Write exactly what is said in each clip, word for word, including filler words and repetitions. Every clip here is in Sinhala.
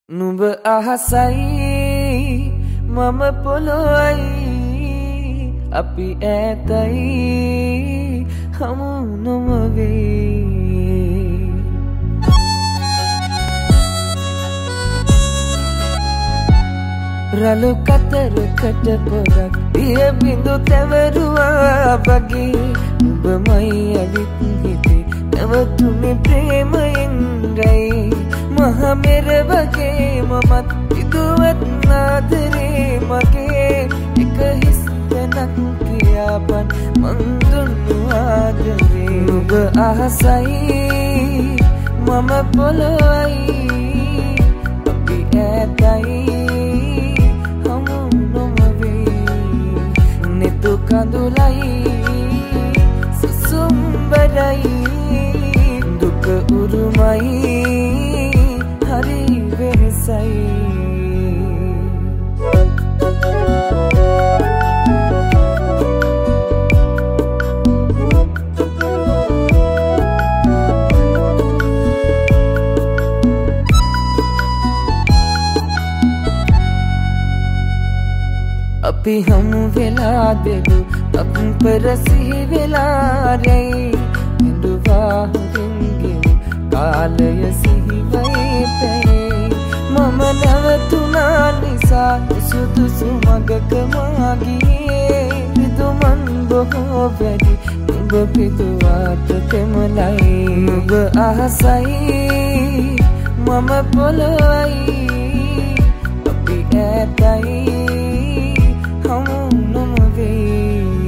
නුඹ අහසයි මම පොළොවයි අපි ඈතයි හමු නොමවේ රළු කතරකට පොරක් දිය බිඳු තැවරුවා වගේ නුඹමයි ඇවිත් හිතේ නැවතුනේ ප්‍රේමයෙන් රැයි මහ මෙර වගේ මමත් ඉදුවත් නාදරේ මගේ එක හිස් තැනක් කියාපන් මං දුන්නු ආදරේ නුඹ අහසයි මම පොළොවයි අපි ඈතයි හමු නොමවේ නෙතු කඳුලයි සුසුම්බරයි දුක උරුමයි හරි වෙනසයි අපි හමු වෙලා දෙවු අපර සිහි වෙලා රැයි හිඳුවා හුරින්ගෙවු කාලය සිහිවයි පැයි මම නැවතුනා නිසා සුදුසු මගක මාගියේ පිදුමන් බොහෝ වැඩි නුඹ පිදුවාට තෙමලයි නුඹ අහසයි මම පොළොවයි අපි ඈතයි හමු නොමවේ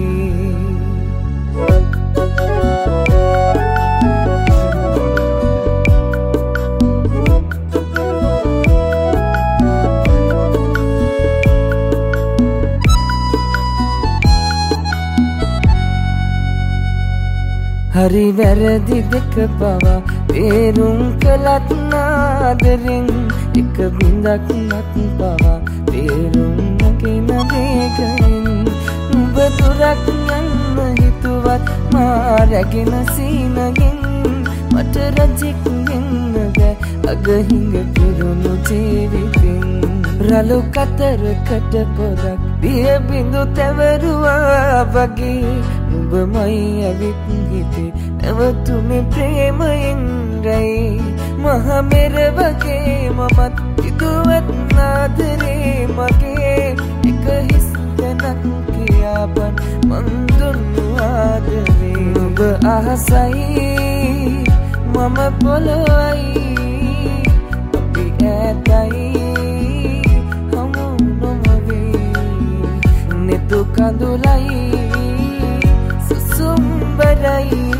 හරි වැරදි දෙක පවා තේරුම් කළත් නාදරෙන් එක බිඳක් නත් පවා තේරුම් නොගෙන වේගයෙන් නුඹ දුරක් යන්න හිතුවත් මා රැගෙන සීනගෙන් මට රජෙක් වෙන්න බෑ අගහිඟ පිරුණු ජීවිතෙන් රළු කතරකට පොරක් දිය බිඳු තැවරුවා වගේ නුඹමයි ඇවිත් හිතේ නැවතුනේ ප්‍රේමයෙන් රැයි මහ මෙර වගේ මමත් ඉදුවත් නාදරේ මගේ එක හිස් තැනක් කියාපන් මං දුන්නු ආදරේ නුඹ අහසයි මම පොළොවයි අපි ඈතයි හමු නොමවේ නෙතු කඳුලයි සුසුම්බරයි